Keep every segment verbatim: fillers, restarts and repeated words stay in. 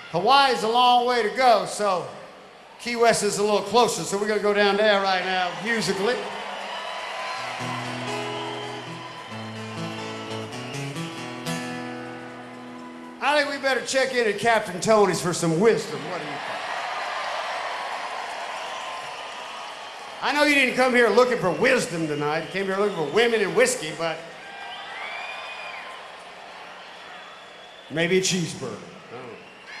Hawaii's a long way to go, so Key West is a little closer, so we're gonna go down there right now, musically. I think we better check in at Captain Tony's for some wisdom. What do you think? I know you didn't come here looking for wisdom tonight. You came here looking for women and whiskey, but maybe a cheeseburger. I don't know.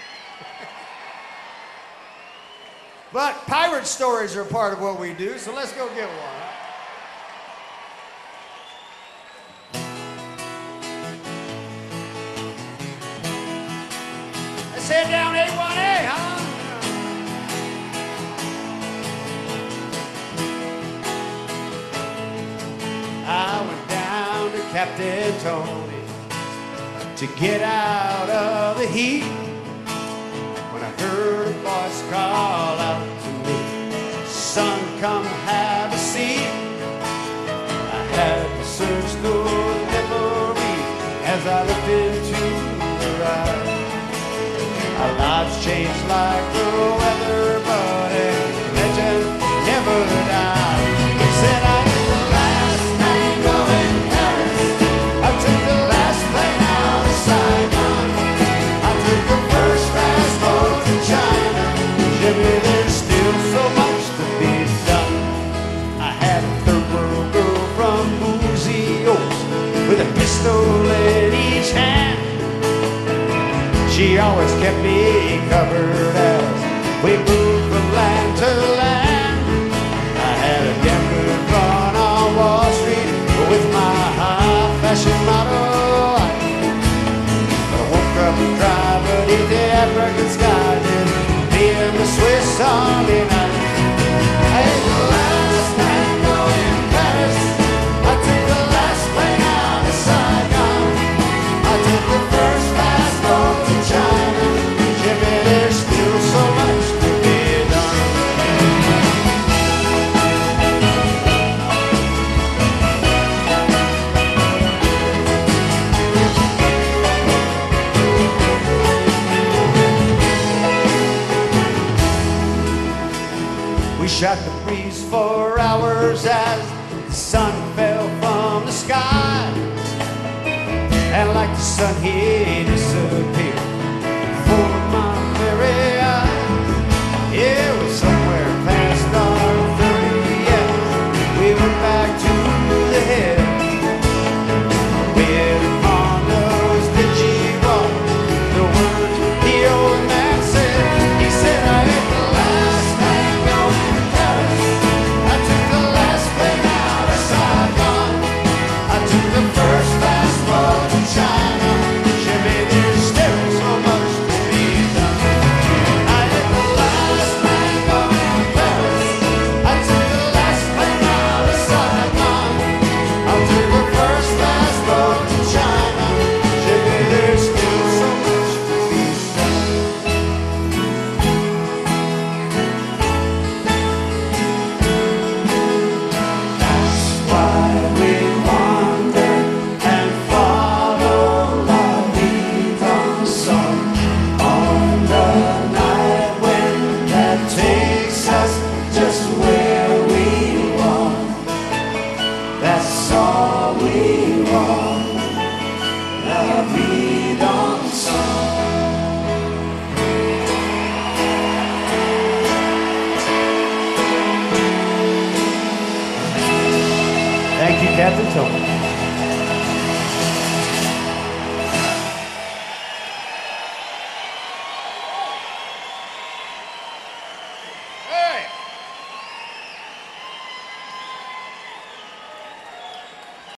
But pirate stories are a part of what we do, so let's go get one. Let's head down A one A, huh? I went down to Captain Tony's to get out of the heat when I heard a voice call out to me, "Son, come have a seat." I had to search through memory as I looked into her eyes. Our lives changed like the weather, but a legend never died. He said, "I am the last tango in Paris. I took the last plane out of Saigon. I took the first fast boat to China. Jimmy, there's still so much to be done." I had a third world girl from Buzios with a pistol in each hand. She always kept me covered as we moved from land to land. I had a damn good run on Wall Street with my high-fashion Model I. But I woke up dry beneath the African sky, did me and the Swiss Army knife. I ate the last tango in Paris. I took the last plane out of Saigon. I took the first fast boat to China. Jimmy, there's still so much to be done. We shot the breeze for hours as the sun fell from the sky. And like the sun, he disappeared before my very eyes. It was somewhere past our thirty, yeah. We went back to the hill. We hit upon those dingy walls, the words the old man said. He said, "I ate the last tango in Paris. I took the last plane out of Saigon. I took the first fast boat to China. Jimmy, there's still so much to be done." I ate the last tango in Paris. I took the last plane out of Saigon. I took the first fast boat to China. Jimmy, there's still so much to be done. That's why we wander and follow la vie dans son on the night wind that takes us just where we want. That's all we want, la vie dans son. Thank you, Captain Tony.